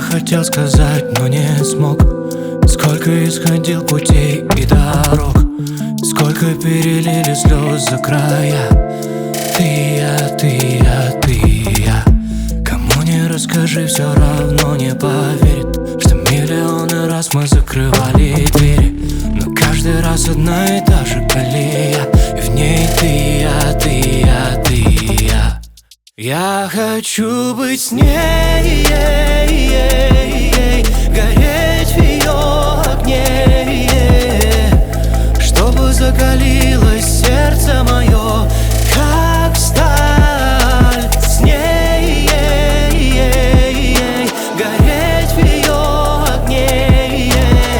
хотел сказать, но не смог. Сколько исходил путей и дорог, сколько перелили слез за края. Ты я. Кому не расскажи, все равно не поверит, что миллионы раз мы закрывали двери, но каждый раз одна и та же колея, и в ней ты я. Я хочу быть с ней, гореть в ее огне, чтобы закалилось сердце мое, как сталь. С ней гореть в ее огне,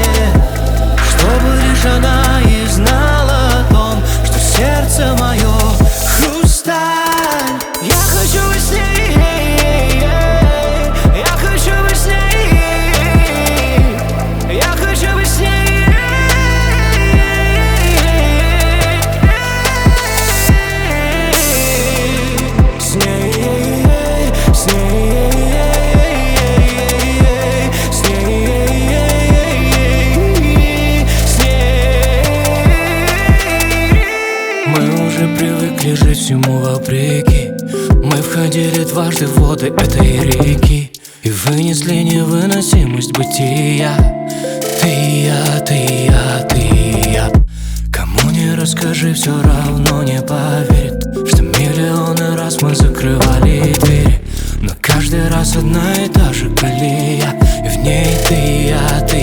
чтобы лишь она и знала о том, что сердце мое хрусталь. Я хочу быть с ней, я хочу быть с ней, я хочу быть с ней, с ней, с ней. Мы уже привыкли жить всему вопреки. Мы входили дважды в воды этой реки и вынесли невыносимость бытия. Ты я. Кому не расскажи, все равно не поверит, что миллионы раз мы закрывали двери, но каждый раз одна и та же колея, и в ней ты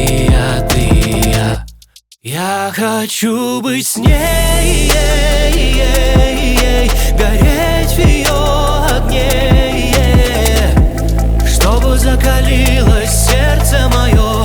я. Я хочу быть с ней, гореть в ее огне, чтобы закалилось сердце мое,